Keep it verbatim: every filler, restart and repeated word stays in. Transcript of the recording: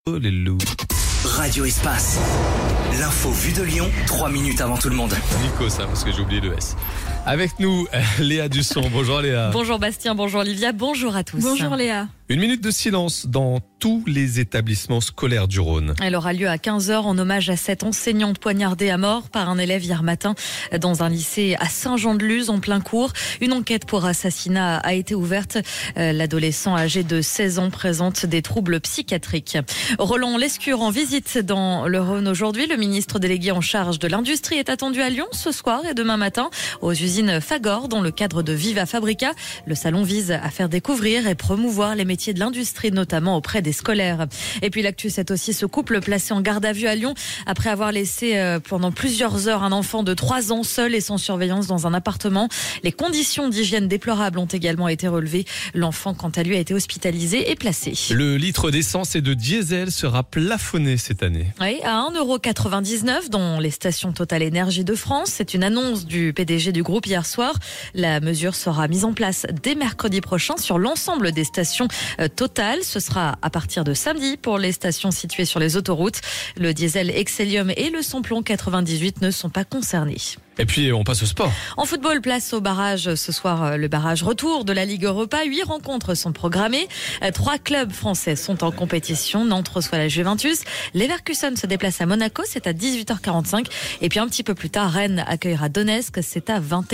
les loups. Radio Espace. L'info vue de Lyon, trois minutes avant tout le monde. Nico, ça, parce que j'ai oublié le S. Avec nous, Léa Dusson. Bonjour Léa. Bonjour Bastien, bonjour Olivia, bonjour à tous. Bonjour Léa. Une minute de silence dans tous les établissements scolaires du Rhône. Elle aura lieu à quinze heures en hommage à cette enseignante poignardée à mort par un élève hier matin dans un lycée à Saint-Jean-de-Luz en plein cours. Une enquête pour assassinat a été ouverte. L'adolescent âgé de seize ans présente des troubles psychiatriques. Roland Lescure en visite dans le Rhône aujourd'hui. Le ministre délégué en charge de l'industrie est attendu à Lyon ce soir et demain matin aux usines Fagor dans le cadre de Viva Fabrica. Le salon vise à faire découvrir et promouvoir les métiers de l'industrie, notamment auprès des scolaires. Et puis l'actu, c'est aussi ce couple placé en garde à vue à Lyon après avoir laissé pendant plusieurs heures un enfant de trois ans seul et sans surveillance dans un appartement. Les conditions d'hygiène déplorables ont également été relevées. L'enfant, quant à lui, a été hospitalisé et placé. Le litre d'essence et de diesel sera plafonné cette année. Oui, à un euro quatre-vingt-dix-neuf dans les stations Total Énergie de France. C'est une annonce du P D G du groupe hier soir. La mesure sera mise en place dès mercredi prochain sur l'ensemble des stations Total. Ce sera à partir de samedi pour les stations situées sur les autoroutes. Le diesel Excellium et le samplon quatre-vingt-dix-huit ne sont pas concernés. Et puis on passe au sport. En football, place au barrage ce soir, le barrage retour de la Ligue Europa. Huit rencontres sont programmées. Trois clubs français sont en compétition. Nantes reçoit la Juventus. Leverkusen se déplace à Monaco, c'est à dix-huit heures quarante-cinq. Et puis un petit peu plus tard, Rennes accueillera Donetsk, c'est à vingt et une heures.